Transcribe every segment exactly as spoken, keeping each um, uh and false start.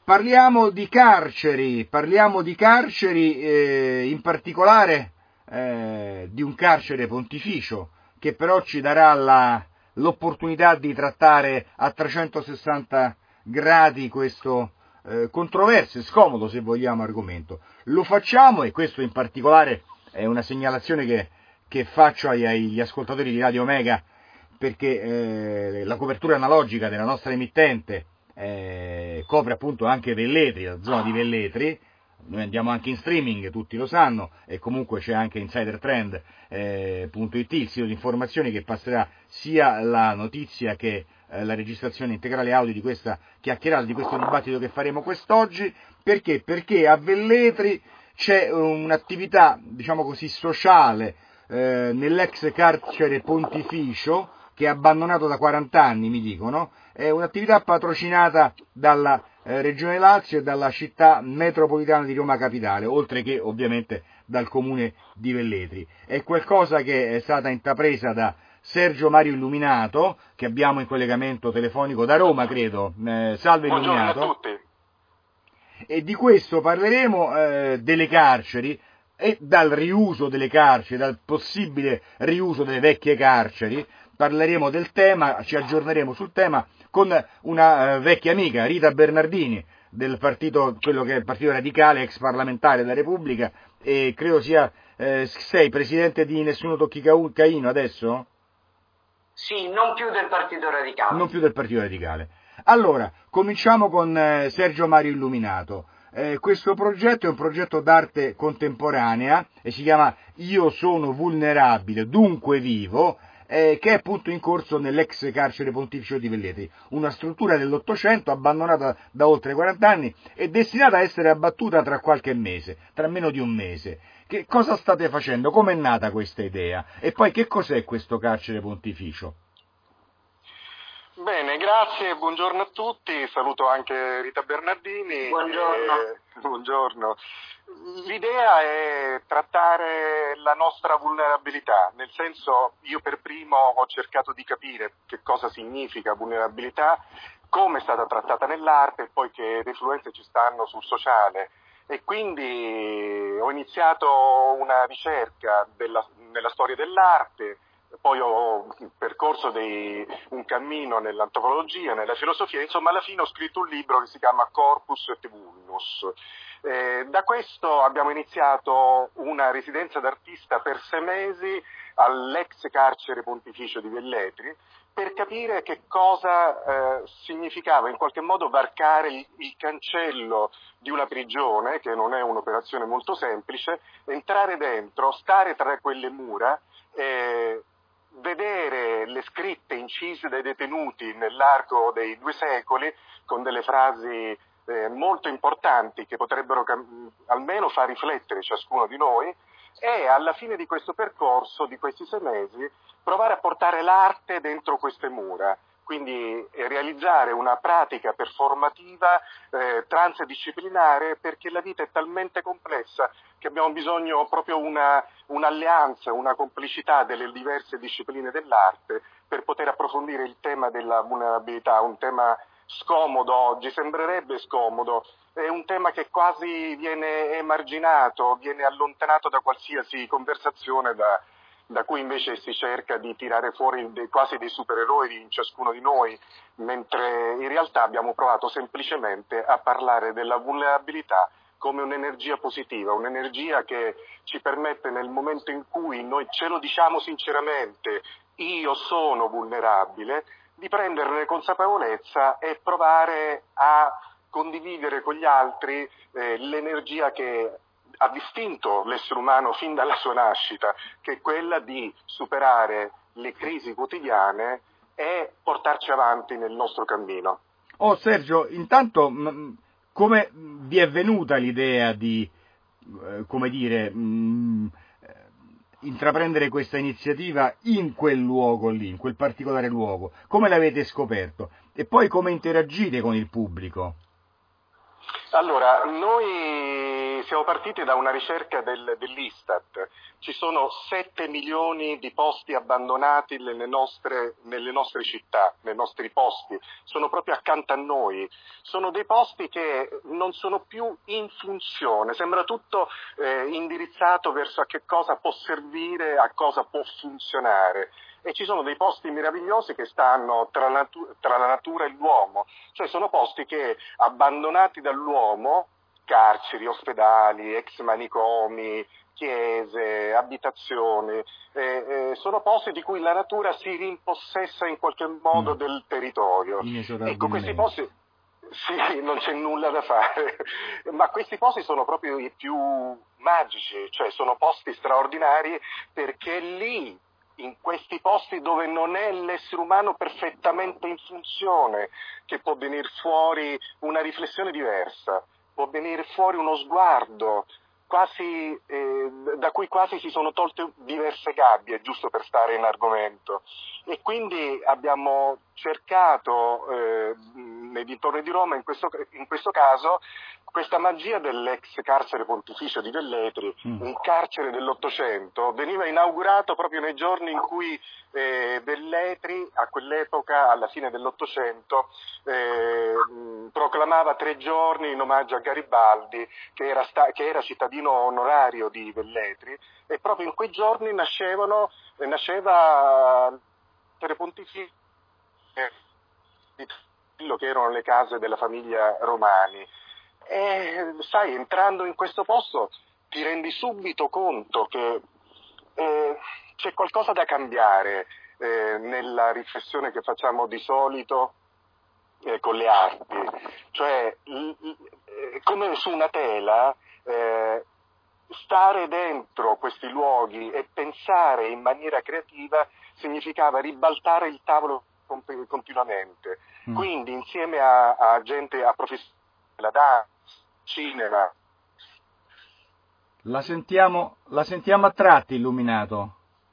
parliamo di carceri, parliamo di carceri, eh, in particolare eh, di un carcere pontificio, che però ci darà la, l'opportunità di trattare a trecentosessanta gradi questo eh, controverso e scomodo, se vogliamo, argomento. Lo facciamo, e questo in particolare è una segnalazione che, che faccio ai, agli ascoltatori di Radio Omega, perché eh, la copertura analogica della nostra emittente eh, copre appunto anche Velletri, la zona di Velletri. Noi andiamo anche in streaming, tutti lo sanno, e comunque c'è anche insidertrend punto it, il sito di informazioni, che passerà sia la notizia che eh, la registrazione integrale audio di questa chiacchierata, di questo dibattito che faremo quest'oggi. Perché? Perché a Velletri c'è un'attività, diciamo così, sociale eh, nell'ex carcere pontificio, che è abbandonato da quaranta anni, mi dicono. È un'attività patrocinata dalla eh, Regione Lazio e dalla città metropolitana di Roma Capitale, oltre che ovviamente dal comune di Velletri. È qualcosa che è stata intrapresa da Sergio Mario Illuminato, che abbiamo in collegamento telefonico da Roma, credo. Eh, salve Illuminato. Buongiorno a tutti. E di questo parleremo, eh, delle carceri, e dal riuso delle carceri, dal possibile riuso delle vecchie carceri. Parleremo del tema, ci aggiorneremo sul tema con una uh, vecchia amica, Rita Bernardini, del partito, quello che è il Partito Radicale, ex parlamentare della Repubblica, e credo sia, eh, sei presidente di Nessuno Tocchi Caino adesso? Sì, non più del Partito Radicale. Non più del Partito Radicale. Allora, cominciamo con eh, Sergio Mario Illuminato. Eh, questo progetto è un progetto d'arte contemporanea e si chiama Io sono vulnerabile, dunque vivo, Eh, che è appunto in corso nell'ex carcere pontificio di Velletri, una struttura dell'Ottocento abbandonata da oltre quaranta anni e destinata a essere abbattuta tra qualche mese, tra meno di un mese. Che cosa state facendo? Com'è nata questa idea? E poi che cos'è questo carcere pontificio? Bene, grazie, buongiorno a tutti, saluto anche Rita Bernardini. Buongiorno. Eh, buongiorno. L'idea è trattare la nostra vulnerabilità, nel senso, io per primo ho cercato di capire che cosa significa vulnerabilità, come è stata trattata nell'arte e poi che influenze ci stanno sul sociale. E quindi ho iniziato una ricerca della, nella storia dell'arte, poi ho percorso dei, un cammino nell'antropologia, nella filosofia, insomma alla fine ho scritto un libro che si chiama Corpus et Vulnus. Eh, da questo abbiamo iniziato una residenza d'artista per sei mesi all'ex carcere pontificio di Velletri, per capire che cosa eh, significava in qualche modo varcare il, il cancello di una prigione, che non è un'operazione molto semplice, entrare dentro, stare tra quelle mura, eh, vedere le scritte incise dai detenuti nell'arco dei due secoli, con delle frasi eh, molto importanti che potrebbero cam- almeno far riflettere ciascuno di noi, e alla fine di questo percorso, di questi sei mesi, provare a portare l'arte dentro queste mura, quindi eh, realizzare una pratica performativa eh, transdisciplinare, perché la vita è talmente complessa che abbiamo bisogno proprio una un'alleanza, una complicità delle diverse discipline dell'arte per poter approfondire il tema della vulnerabilità, un tema scomodo oggi, sembrerebbe scomodo, è un tema che quasi viene emarginato, viene allontanato da qualsiasi conversazione, da, da cui invece si cerca di tirare fuori dei, quasi dei supereroi in ciascuno di noi, mentre in realtà abbiamo provato semplicemente a parlare della vulnerabilità come un'energia positiva, un'energia che ci permette, nel momento in cui noi ce lo diciamo sinceramente, io sono vulnerabile, di prenderne consapevolezza e provare a condividere con gli altri eh, l'energia che ha distinto l'essere umano fin dalla sua nascita, che è quella di superare le crisi quotidiane e portarci avanti nel nostro cammino. Oh Sergio, intanto mh, come vi è venuta l'idea di, eh, come dire, mh, intraprendere questa iniziativa in quel luogo lì, in quel particolare luogo? Come l'avete scoperto? E poi come interagite con il pubblico? Allora, noi siamo partiti da una ricerca del, dell'Istat. Ci sono sette milioni di posti abbandonati nelle nostre, nelle nostre città, nei nostri posti. Sono proprio accanto a noi. Sono dei posti che non sono più in funzione. Sembra tutto eh, indirizzato verso a che cosa può servire, a cosa può funzionare. E ci sono dei posti meravigliosi che stanno tra la, natu- tra la natura e l'uomo, cioè sono posti che abbandonati dall'uomo, carceri, ospedali, ex manicomi, chiese, abitazioni, eh, eh, sono posti di cui la natura si rimpossessa in qualche modo Mm. del territorio. Ecco, questi posti, sì, non c'è nulla da fare, ma questi posti sono proprio i più magici, cioè sono posti straordinari perché lì, in questi posti dove non è l'essere umano perfettamente in funzione, che può venire fuori una riflessione diversa, può venire fuori uno sguardo, quasi, eh, da cui quasi si sono tolte diverse gabbie, giusto per stare in argomento. E quindi abbiamo cercato, eh, nei dintorni di Roma, in questo, in questo caso, questa magia dell'ex carcere pontificio di Velletri, mm. un carcere dell'Ottocento, veniva inaugurato proprio nei giorni in cui eh, Velletri, a quell'epoca, alla fine dell'Ottocento, eh, proclamava tre giorni in omaggio a Garibaldi, che era, sta- che era cittadino onorario di Velletri, e proprio in quei giorni nascevano, eh, nasceva il pontificio di quello che erano le case della famiglia Romani. E sai, entrando in questo posto ti rendi subito conto che eh, c'è qualcosa da cambiare eh, nella riflessione che facciamo di solito eh, con le arti, cioè l- l- come su una tela eh, stare dentro questi luoghi e pensare in maniera creativa significava ribaltare il tavolo continuamente, mm. quindi insieme a, a gente, a professionisti della danza, cinema. La sentiamo, la sentiamo a tratti illuminato.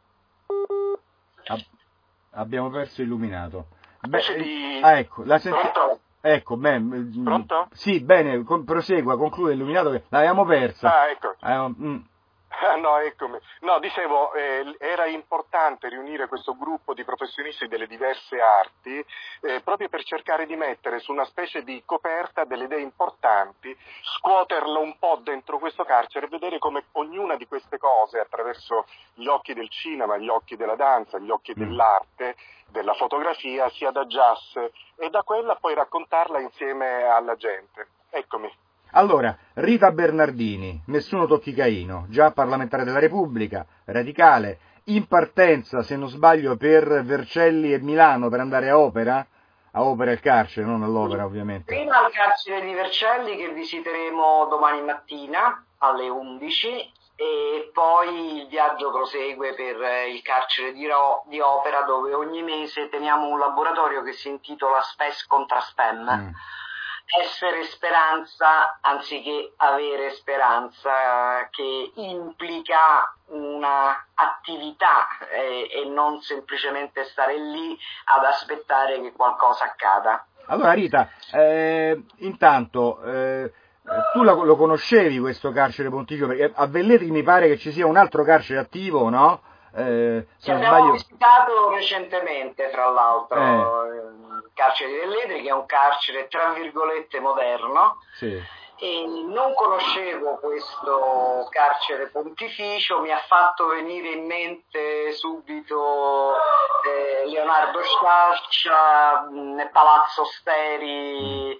Ab- abbiamo perso illuminato. Beh, di... ah, ecco, la senti... Pronto? Ecco, beh, Pronto? Sì, bene, con, prosegua, conclude illuminato che l'avevamo persa. Ah, ecco. Eh, mm. Ah, no, eccomi. No, dicevo, eh, era importante riunire questo gruppo di professionisti delle diverse arti eh, proprio per cercare di mettere su una specie di coperta delle idee importanti, scuoterlo un po' dentro questo carcere e vedere come ognuna di queste cose, attraverso gli occhi del cinema, gli occhi della danza, gli occhi mm. dell'arte, della fotografia, si adagiasse e da quella poi raccontarla insieme alla gente. Eccomi. Allora, Rita Bernardini, Nessuno tocchi Caino, già parlamentare della Repubblica, radicale, in partenza, se non sbaglio, per Vercelli e Milano per andare a Opera, a Opera il carcere, non all'Opera ovviamente. Prima al carcere di Vercelli che visiteremo domani mattina alle undici e poi il viaggio prosegue per il carcere di, Ro- di Opera dove ogni mese teniamo un laboratorio che si intitola Spes contra Spam. Mm. Essere speranza anziché avere speranza, che implica una attività eh, e non semplicemente stare lì ad aspettare che qualcosa accada. Allora Rita, eh, intanto eh, tu lo, lo conoscevi questo carcere pontificio? Perché a Velletri mi pare che ci sia un altro carcere attivo, no? Eh, che abbiamo sbaglio... visitato recentemente, tra l'altro, eh. il carcere di Velletri, che è un carcere tra virgolette moderno. Sì. E non conoscevo questo carcere pontificio, mi ha fatto venire in mente subito eh, Leonardo Sciascia, mh, Palazzo Steri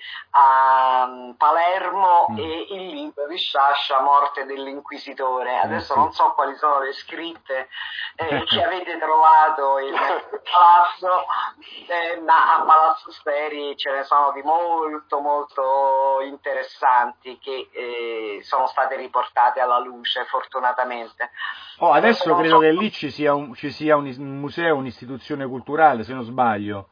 a mh, Palermo mm. e il libro di Sciascia, Morte dell'Inquisitore. Adesso eh sì. non so quali sono le scritte eh, che avete trovato in Palazzo, eh, ma a Palazzo Steri ce ne sono di molto molto interessanti che eh, sono state riportate alla luce fortunatamente. Oh, adesso credo so... che lì ci sia, un, ci sia un museo, un'istituzione culturale, se non sbaglio,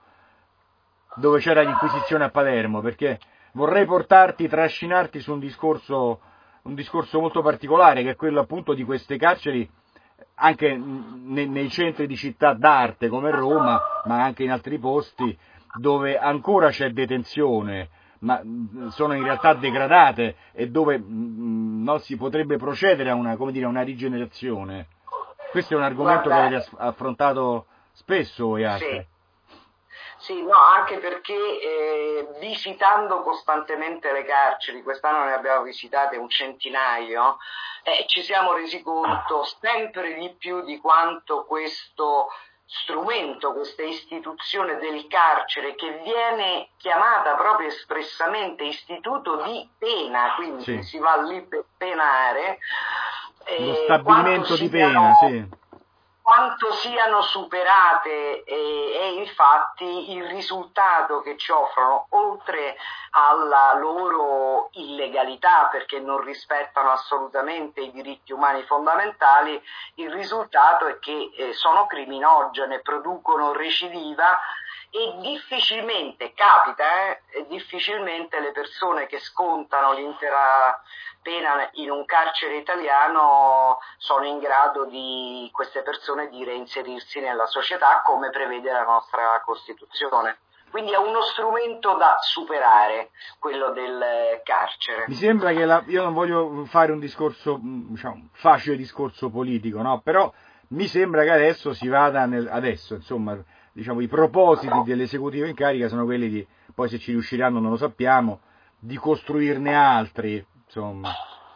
dove c'era l'Inquisizione a Palermo, perché vorrei portarti, trascinarti su un discorso, un discorso molto particolare, che è quello appunto di queste carceri anche nei, nei centri di città d'arte come Roma, ma anche in altri posti dove ancora c'è detenzione, ma sono in realtà degradate e dove no, si potrebbe procedere a una, come dire, a una rigenerazione. Questo è un argomento Guarda, che avete affrontato spesso voi altri. Sì. Sì, no, anche perché eh, visitando costantemente le carceri, quest'anno ne abbiamo visitate un centinaio, eh, ci siamo resi conto sempre di più di quanto questo strumento, questa istituzione del carcere, che viene chiamata proprio espressamente istituto di pena, quindi sì. si va lì per penare, lo eh, stabilimento di pena, sì. quanto siano superate e, e infatti il risultato che ci offrono, oltre alla loro illegalità perché non rispettano assolutamente i diritti umani fondamentali, il risultato è che eh, sono criminogene, producono recidiva e difficilmente capita, eh, difficilmente le persone che scontano l'intera pena in un carcere italiano sono in grado di, queste persone, di reinserirsi nella società come prevede la nostra Costituzione. Quindi è uno strumento da superare, quello del carcere. Mi sembra che la, io non voglio fare un discorso, diciamo, facile discorso politico, no? Però mi sembra che adesso si vada nel, adesso, insomma, diciamo, i propositi dell'esecutivo in carica sono quelli di, poi se ci riusciranno non lo sappiamo, di costruirne altri, insomma.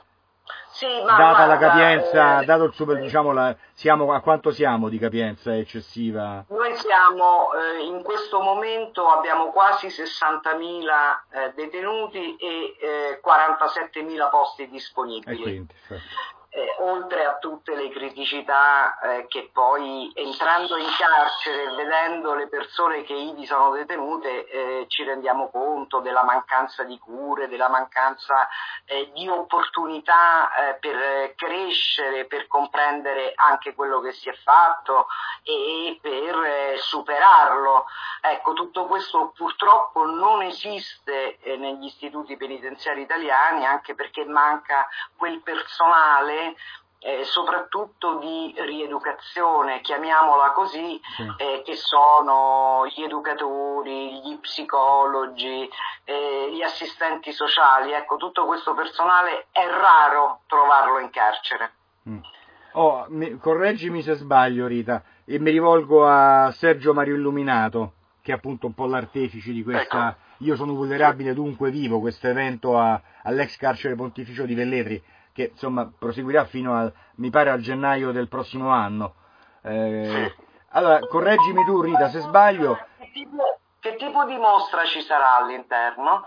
Sì, ma data guarda, la capienza, eh, dato il super, diciamo, la, siamo, a quanto siamo di capienza eccessiva? Noi siamo, eh, in questo momento abbiamo quasi sessantamila eh, detenuti e eh, quarantasettemila posti disponibili. E quindi, certo. Eh, oltre a tutte le criticità eh, che poi, entrando in carcere, vedendo le persone che ivi sono detenute, eh, ci rendiamo conto della mancanza di cure, della mancanza eh, di opportunità eh, per crescere, per comprendere anche quello che si è fatto e per eh, superarlo. Ecco, tutto questo purtroppo non esiste eh, negli istituti penitenziari italiani, anche perché manca quel personale Eh, soprattutto di rieducazione, chiamiamola così, sì. eh, che sono gli educatori, gli psicologi, eh, gli assistenti sociali. Ecco, tutto questo personale è raro trovarlo in carcere. Mm. Oh, mi, correggimi se sbaglio, Rita, e mi rivolgo a Sergio Mario Illuminato, che è appunto un po' l'artefice di questa ecco. Io sono vulnerabile dunque vivo, questo evento a, all'ex carcere pontificio di Velletri, che insomma proseguirà fino a, mi pare, al gennaio del prossimo anno. Eh, allora, correggimi tu, Rita, se sbaglio. Che tipo, che tipo di mostra ci sarà all'interno?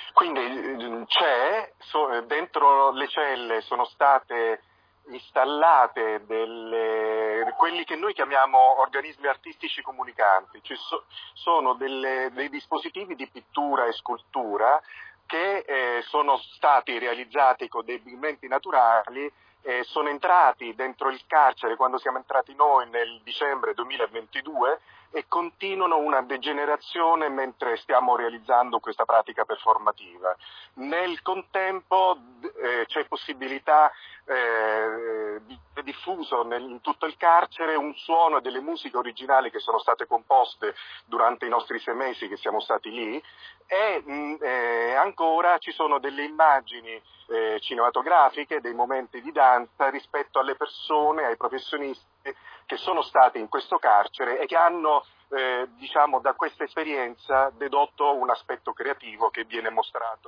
Quindi c'è, so, dentro le celle sono state installate delle, quelli che noi chiamiamo organismi artistici comunicanti, cioè so, sono delle, dei dispositivi di pittura e scultura che eh, sono stati realizzati con dei pigmenti naturali, eh, sono entrati dentro il carcere quando siamo entrati noi nel dicembre duemilaventidue e continuano una degenerazione mentre stiamo realizzando questa pratica performativa. Nel contempo eh, c'è possibilità eh, di diffuso nel, in tutto il carcere un suono delle musiche originali che sono state composte durante i nostri sei mesi che siamo stati lì e mh, eh, ancora ci sono delle immagini eh, cinematografiche, dei momenti di danza rispetto alle persone, ai professionisti che sono stati in questo carcere e che hanno eh, diciamo da questa esperienza dedotto un aspetto creativo che viene mostrato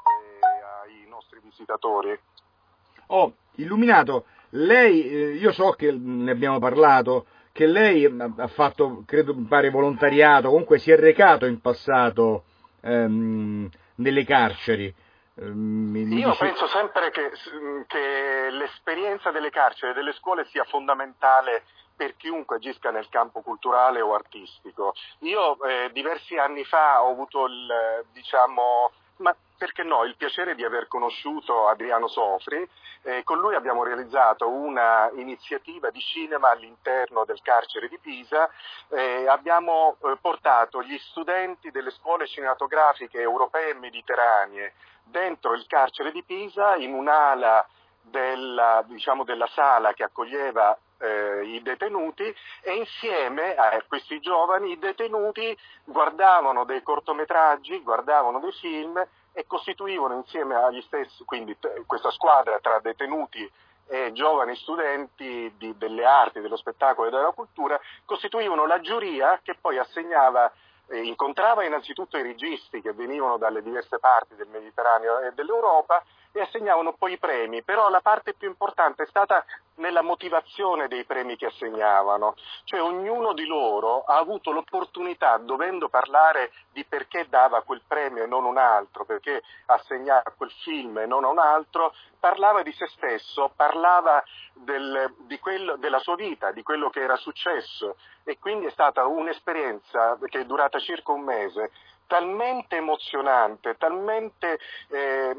eh, ai nostri visitatori. Oh, Illuminato, lei, eh, io so che ne abbiamo parlato, che lei ha fatto, credo, mi pare volontariato, comunque si è recato in passato ehm, nelle carceri. Mi, mi io dice... penso sempre che, che l'esperienza delle carceri e delle scuole sia fondamentale per chiunque agisca nel campo culturale o artistico. Io eh, diversi anni fa ho avuto il, diciamo, ma perché no, il piacere di aver conosciuto Adriano Sofri, eh, con lui abbiamo realizzato una iniziativa di cinema all'interno del carcere di Pisa, eh, abbiamo eh, portato gli studenti delle scuole cinematografiche europee e mediterranee dentro il carcere di Pisa in un'ala della, diciamo, della sala che accoglieva eh, i detenuti, e insieme a questi giovani i detenuti guardavano dei cortometraggi, guardavano dei film e costituivano insieme agli stessi, quindi t- questa squadra tra detenuti e giovani studenti di, delle arti, dello spettacolo e della cultura, costituivano la giuria che poi assegnava, eh, incontrava innanzitutto i registi che venivano dalle diverse parti del Mediterraneo e dell'Europa e assegnavano poi i premi, però la parte più importante è stata nella motivazione dei premi che assegnavano, cioè ognuno di loro ha avuto l'opportunità, dovendo parlare di perché dava quel premio e non un altro, perché assegnava quel film e non un altro, parlava di se stesso, parlava del, di quello, della sua vita, di quello che era successo, e quindi è stata un'esperienza che è durata circa un mese, talmente emozionante, talmente eh,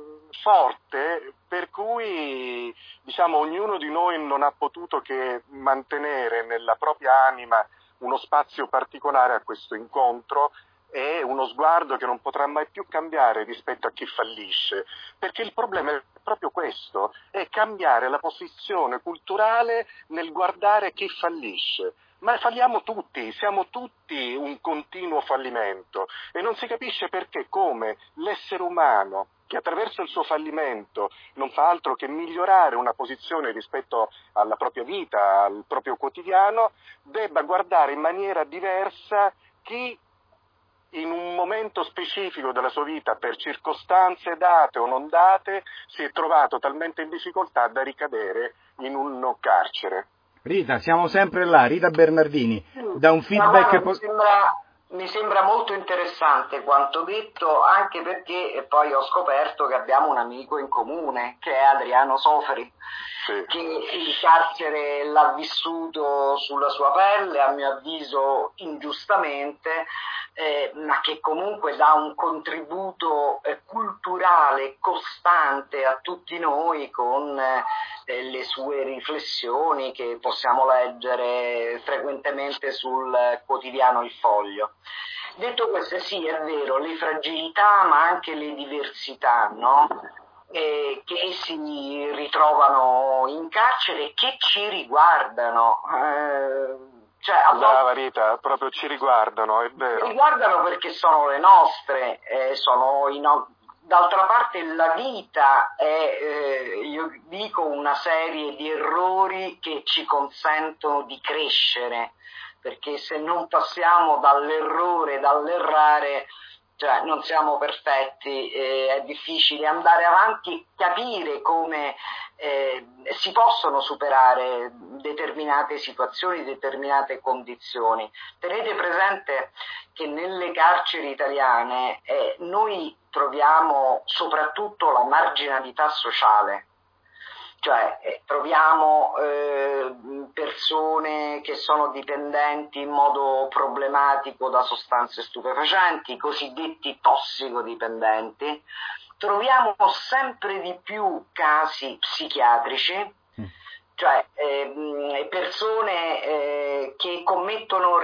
forte, per cui diciamo ognuno di noi non ha potuto che mantenere nella propria anima uno spazio particolare a questo incontro e uno sguardo che non potrà mai più cambiare rispetto a chi fallisce, perché il problema è proprio questo, è cambiare la posizione culturale nel guardare chi fallisce. Ma falliamo tutti, siamo tutti un continuo fallimento e non si capisce perché, come l'essere umano che attraverso il suo fallimento non fa altro che migliorare una posizione rispetto alla propria vita, al proprio quotidiano, debba guardare in maniera diversa chi in un momento specifico della sua vita, per circostanze date o non date, si è trovato talmente in difficoltà da ricadere in un carcere. Rita, siamo sempre là, Rita Bernardini, da un feedback... Ma guarda, mi sembra, mi sembra molto interessante quanto detto, anche perché poi ho scoperto che abbiamo un amico in comune, che è Adriano Sofri, sì, che il carcere l'ha vissuto sulla sua pelle, a mio avviso ingiustamente, eh, ma che comunque dà un contributo eh, culturale costante a tutti noi con eh, le sue riflessioni che possiamo leggere frequentemente sul quotidiano Il Foglio. Detto questo, sì, è vero, le fragilità ma anche le diversità, no? Eh, che si ritrovano in carcere e che ci riguardano. Eh, cioè, a Brava Rita, proprio ci riguardano, è vero. Ci riguardano perché sono le nostre, eh, sono i no- d'altra parte la vita è, eh, io dico, una serie di errori che ci consentono di crescere, perché se non passiamo dall'errore, dall'errare, cioè non siamo perfetti, eh, è difficile andare avanti e capire come eh, si possono superare determinate situazioni, determinate condizioni. Tenete presente che nelle carceri italiane eh, noi troviamo soprattutto la marginalità sociale. Cioè eh, troviamo eh, persone che sono dipendenti in modo problematico da sostanze stupefacenti, i cosiddetti tossicodipendenti, troviamo sempre di più casi psichiatrici, cioè eh, persone eh, che commettono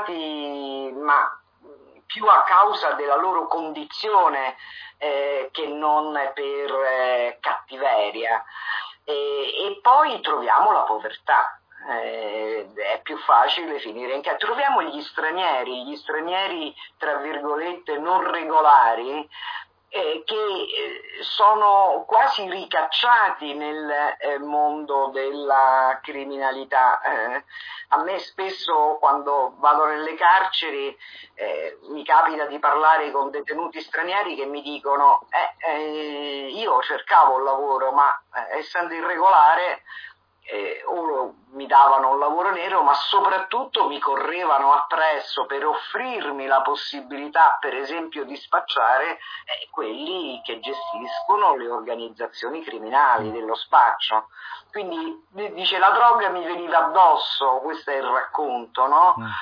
reati ma più a causa della loro condizione eh, che non per eh, cattiveria. E, e poi troviamo la povertà, eh, è più facile finire in carcere. Troviamo gli stranieri, gli stranieri tra virgolette non regolari, eh, che eh, sono quasi ricacciati nel eh, mondo della criminalità. Eh, a me spesso quando vado nelle carceri eh, mi capita di parlare con detenuti stranieri che mi dicono eh, eh, io cercavo un lavoro ma eh, essendo irregolare eh, o mi davano un lavoro nero ma soprattutto mi correvano appresso per offrirmi la possibilità per esempio di spacciare eh, quelli che gestiscono le organizzazioni criminali dello spaccio. Quindi dice la droga mi veniva addosso, questo è il racconto, no? Mm.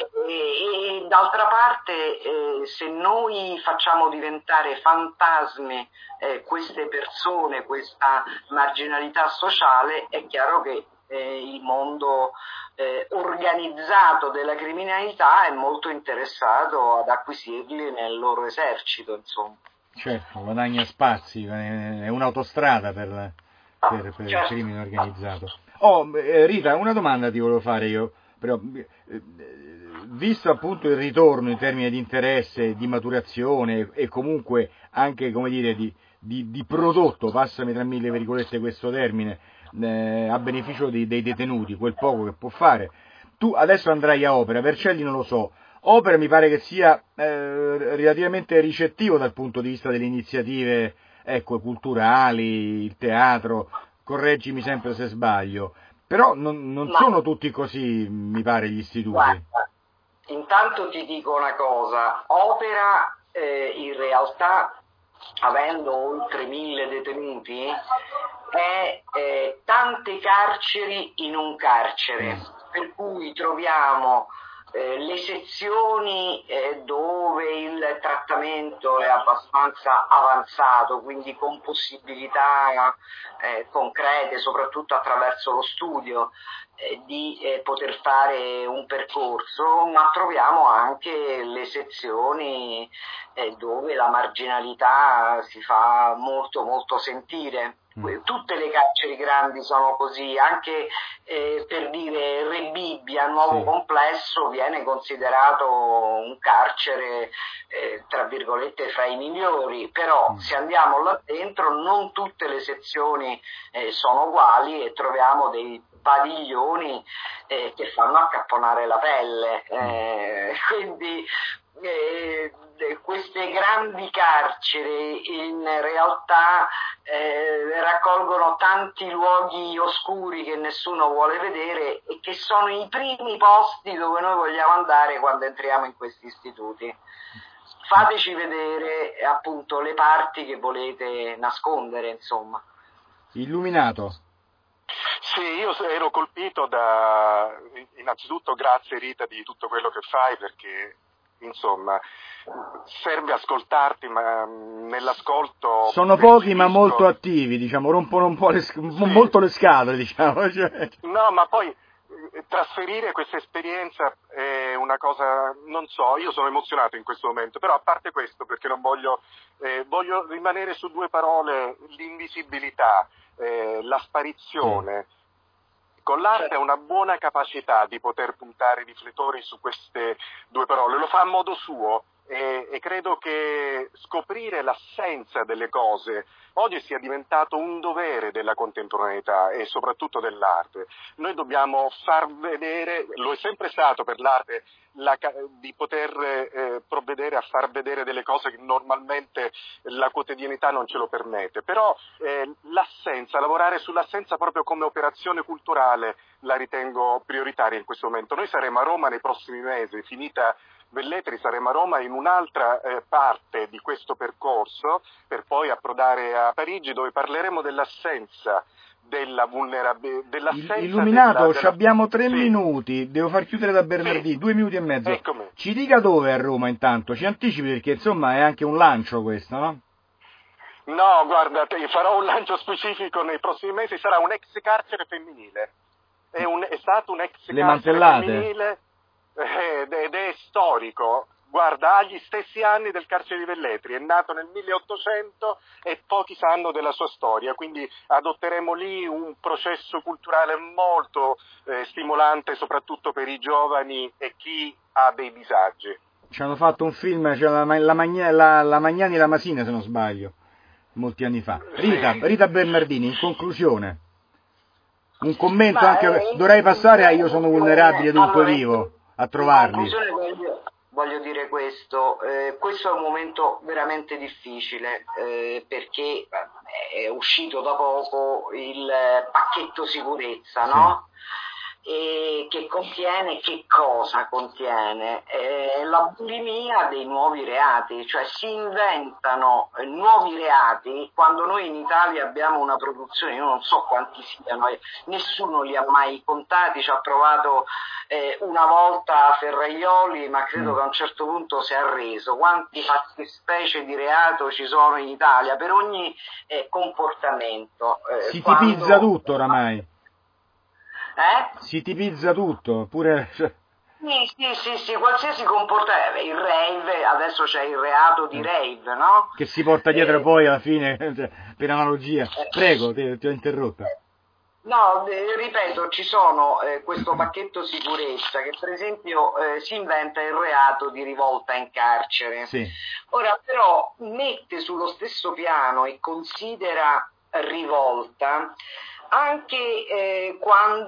E, e d'altra parte eh, se noi facciamo diventare fantasmi eh, queste persone, questa marginalità sociale, è chiaro che eh, il mondo eh, organizzato della criminalità è molto interessato ad acquisirli nel loro esercito, insomma. Certo, guadagna spazi, è un'autostrada per, per, per certo. Il crimine organizzato. Oh, eh, Rita, una domanda ti volevo fare io, però, eh, visto appunto il ritorno in termini di interesse, di maturazione e comunque anche, come dire, di, di, di prodotto, passami tra mille virgolette questo termine, eh, a beneficio dei, dei detenuti, quel poco che può fare, tu adesso andrai a Opera, Vercelli non lo so, Opera mi pare che sia eh, relativamente ricettivo dal punto di vista delle iniziative, ecco, culturali, il teatro, correggimi sempre se sbaglio, però non, non sono tutti così, mi pare, gli istituti. Guarda, intanto ti dico una cosa, Opera eh, in realtà, avendo oltre mille detenuti, è eh, tante carceri in un carcere, per cui troviamo eh, le sezioni eh, dove il trattamento è abbastanza avanzato, quindi con possibilità eh, concrete, soprattutto attraverso lo studio, eh, di eh, poter fare un percorso, ma troviamo anche le sezioni eh, dove la marginalità si fa molto molto sentire. Tutte le carceri grandi sono così, anche eh, per dire Re Bibbia, nuovo sì. complesso, viene considerato un carcere eh, tra virgolette fra i migliori, però mm. se andiamo là dentro non tutte le sezioni eh, sono uguali e troviamo dei padiglioni eh, che fanno accapponare la pelle, eh, quindi eh, queste grandi carceri in realtà eh, raccolgono tanti luoghi oscuri che nessuno vuole vedere e che sono i primi posti dove noi vogliamo andare quando entriamo in questi istituti. Fateci vedere appunto le parti che volete nascondere, insomma. Illuminato. Sì, io ero colpito da, innanzitutto grazie Rita di tutto quello che fai, perché insomma serve ascoltarti, ma nell'ascolto sono pochi ma molto attivi, diciamo, rompono un po' le, sì. molto le scatole, diciamo. Cioè. No, ma poi trasferire questa esperienza è una cosa, non so, io sono emozionato in questo momento, però a parte questo, perché non voglio, eh, voglio rimanere su due parole, l'invisibilità, eh, la sparizione. Sì. Con l'arte ha una buona capacità di poter puntare i riflettori su queste due parole, lo fa a modo suo e, e credo che scoprire l'assenza delle cose oggi sia diventato un dovere della contemporaneità e soprattutto dell'arte. Noi dobbiamo far vedere, lo è sempre stato per l'arte, la, di poter eh, provvedere a far vedere delle cose che normalmente la quotidianità non ce lo permette, però eh, l'assenza, lavorare sull'assenza proprio come operazione culturale la ritengo prioritaria in questo momento. Noi saremo a Roma nei prossimi mesi, finita Velletri saremo a Roma in un'altra eh, parte di questo percorso per poi approdare a Parigi, dove parleremo dell'assenza della vulnerabilità, dell'assenza Illuminato, della, della... abbiamo tre sì. minuti, devo far chiudere da Bernardini, sì. due minuti e mezzo. Eccomi. Ci dica dove a Roma intanto, ci anticipi perché insomma è anche un lancio questo, no? No, guarda, farò un lancio specifico nei prossimi mesi, sarà un ex carcere femminile, è, un, è stato un ex Le carcere mantellate. femminile ed è storico, guarda, ha gli stessi anni del carcere di Velletri, è nato nel milleottocento e pochi sanno della sua storia, quindi adotteremo lì un processo culturale molto eh, stimolante soprattutto per i giovani e chi ha dei disagi. Ci hanno fatto un film, cioè la, la, Magna, la, la Magnani e la Masina se non sbaglio, molti anni fa. Rita, sì. Rita Bernardini, in conclusione, un commento Ma, anche, eh, dovrei passare a Io sono vulnerabile dunque allora, vivo. A trovarli. In conclusione voglio, voglio dire questo, eh, questo è un momento veramente difficile eh, perché è uscito da poco il pacchetto sicurezza, sì. no? E che contiene, che cosa contiene? Eh, la bulimia dei nuovi reati, cioè si inventano eh, nuovi reati quando noi in Italia abbiamo una produzione, io non so quanti siano, eh, nessuno li ha mai contati, ci ha provato eh, una volta Ferraioli, ma credo mm. che a un certo punto si è arreso. Quanti fattispecie di reato ci sono in Italia per ogni eh, comportamento? Eh, si quando... tipizza tutto oramai. Eh? Si tipizza tutto, pure... Sì, sì, sì, sì, qualsiasi comportamento, il rave, adesso c'è il reato di rave, no? Che si porta dietro eh, poi alla fine, per analogia. Prego, ti, ti ho interrotto. No, eh, ripeto, ci sono eh, questo pacchetto sicurezza che per esempio eh, si inventa il reato di rivolta in carcere. Sì. Ora però mette sullo stesso piano e considera rivolta anche eh,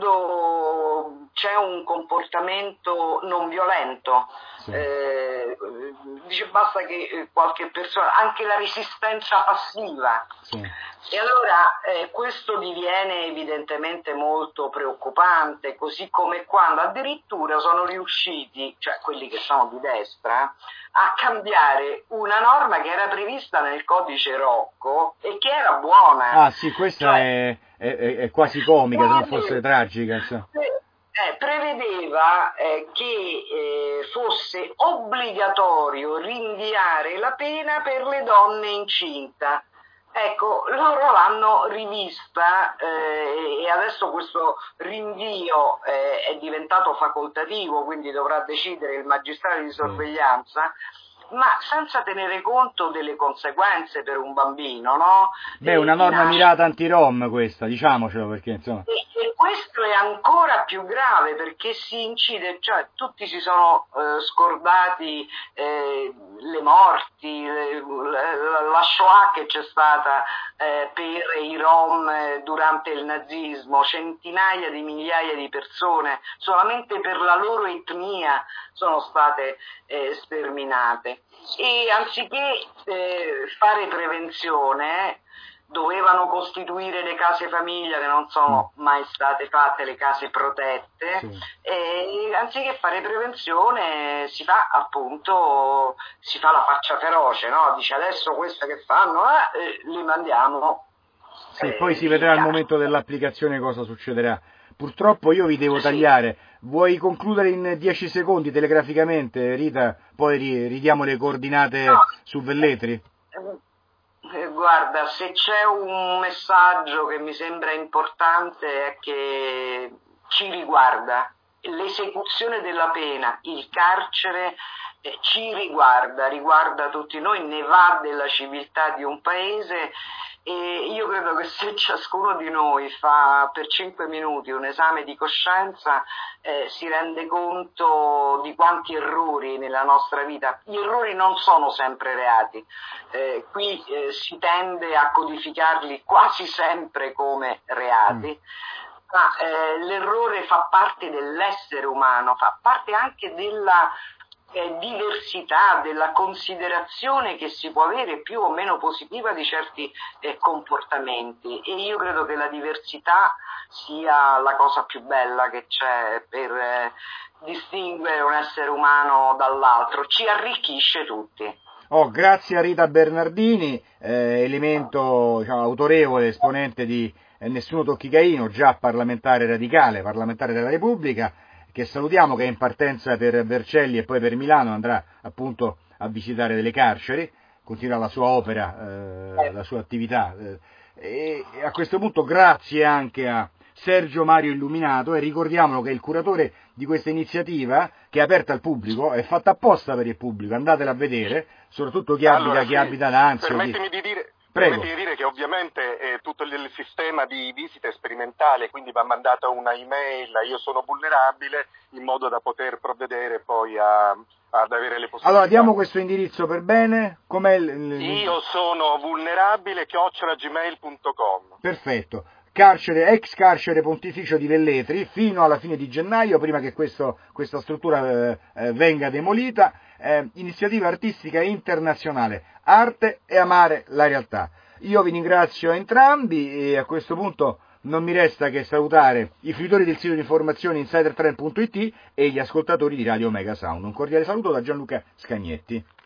quando c'è un comportamento non violento. Sì. Eh, dice basta che qualche persona, anche la resistenza passiva. Sì. E allora eh, questo diviene evidentemente molto preoccupante, così come quando addirittura sono riusciti, cioè quelli che sono di destra, a cambiare una norma che era prevista nel codice Rocco e che era buona. Ah sì, questa cioè, è, è, è quasi comica, se non fosse tragica. Cioè. Eh, prevedeva eh, che eh, fosse obbligatorio rinviare la pena per le donne incinta. Ecco, loro l'hanno rivista eh, e adesso questo rinvio eh, è diventato facoltativo, quindi dovrà decidere il magistrato di sorveglianza, ma senza tenere conto delle conseguenze per un bambino, no? Beh, una norma mirata anti-rom questa, diciamocelo, perché insomma... E, e questo è ancora più grave perché si incide, cioè tutti si sono eh, scordati eh, le morti, le, la, la Shoah che c'è stata eh, per i Rom eh, durante il nazismo, centinaia di migliaia di persone solamente per la loro etnia sono state eh, sterminate. E anziché eh, fare prevenzione dovevano costituire le case famiglia che non sono mai state fatte, le case protette, sì. E anziché fare prevenzione si fa appunto si fa la faccia feroce, no? Dice adesso queste che fanno eh, li mandiamo. Sì, eh, poi si vedrà al momento dell'applicazione cosa succederà. Purtroppo io vi devo sì. tagliare. Vuoi concludere in dieci secondi telegraficamente, Rita? Poi ridiamo le coordinate no. su Velletri. Guarda, se c'è un messaggio che mi sembra importante è che ci riguarda. L'esecuzione della pena, il carcere eh, ci riguarda, riguarda tutti noi, ne va della civiltà di un paese. E io credo che se ciascuno di noi fa per cinque minuti un esame di coscienza eh, si rende conto di quanti errori nella nostra vita. Gli errori non sono sempre reati, eh, qui eh, si tende a codificarli quasi sempre come reati, ma eh, l'errore fa parte dell'essere umano, fa parte anche della Eh, diversità, della considerazione che si può avere più o meno positiva di certi eh, comportamenti, e io credo che la diversità sia la cosa più bella che c'è per eh, distinguere un essere umano dall'altro, ci arricchisce tutti. Oh, grazie a Rita Bernardini, eh, elemento diciamo, autorevole, esponente di eh, Nessuno Tocchi Caino, già parlamentare radicale, parlamentare della Repubblica, che salutiamo, che è in partenza per Vercelli e poi per Milano, andrà appunto a visitare delle carceri, continua la sua opera, eh, la sua attività. Eh, e, e a questo punto grazie anche a Sergio Mario Illuminato, e ricordiamolo che è il curatore di questa iniziativa che è aperta al pubblico, è fatta apposta per il pubblico, andatela a vedere, soprattutto chi allora, abita, sì, chi abita ad Anzio. Permettimi di dire... Prego. Permettimi di dire che ovviamente eh, tutto il, il sistema di visita è sperimentale, quindi va mandata una email, io sono vulnerabile, in modo da poter provvedere poi a, ad avere le possibilità. Allora diamo questo indirizzo per bene, com'è il, il... Io sono vulnerabile chiocciola gmail punto com. Perfetto. Carcere, ex carcere pontificio di Velletri fino alla fine di gennaio, prima che questo, questa struttura eh, eh, venga demolita. Eh, iniziativa artistica internazionale, arte e amare la realtà. Io vi ringrazio entrambi e a questo punto non mi resta che salutare i fruitori del sito di informazione insider trend punto it e gli ascoltatori di Radio Mega Sound. Un cordiale saluto da Gianluca Scagnetti.